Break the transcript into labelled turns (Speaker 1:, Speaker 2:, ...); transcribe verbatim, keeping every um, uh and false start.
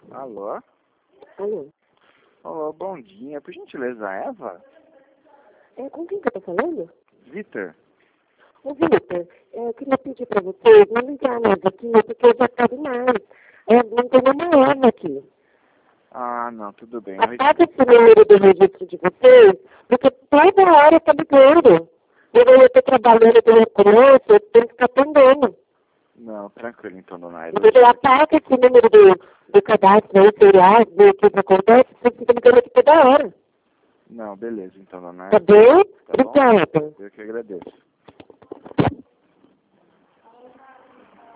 Speaker 1: Alô?
Speaker 2: Alô?
Speaker 1: Alô, bom dia. Por gentileza, Eva?
Speaker 2: É, com quem que eu tô falando?
Speaker 1: Vitor?
Speaker 2: Ô, Vitor, é, eu queria pedir pra vocês não ligar mais aqui, porque eu já tá demais. É, não tem uma Eva aqui.
Speaker 1: Ah, não, tudo bem. Eu...
Speaker 2: Apaga esse número do registro de vocês, porque toda hora tá ligando. Eu, eu tô trabalhando pela criança, eu tenho que ficar atendendo.
Speaker 1: Não, tranquilo então, dona Eva.
Speaker 2: Entendeu? Apaga esse número do, do cadastro aí, serial, do que acontece, você fica ligando aqui toda hora.
Speaker 1: Não, beleza então, dona
Speaker 2: Tá
Speaker 1: Eva.
Speaker 2: bem?
Speaker 1: Tá bom?
Speaker 2: Obrigada.
Speaker 1: Eu que agradeço.